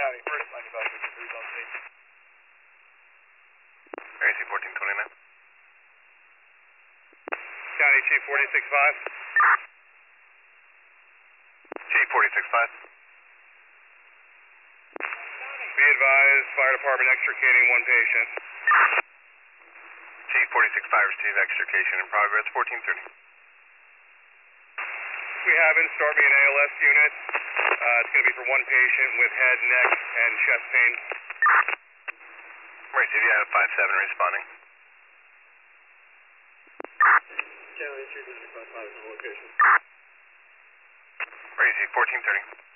County, first 9553 on scene. AC 1429. County Chief 465. Chief 465. Be advised, fire department extricating one patient. Chief 465, receive extrication in progress, 1430. We have in, start me an ALS unit. It's going to be for one patient with head, neck, and chest pain. Receive, you have 57 responding. County Chief 465 is on location. Receive, 1430.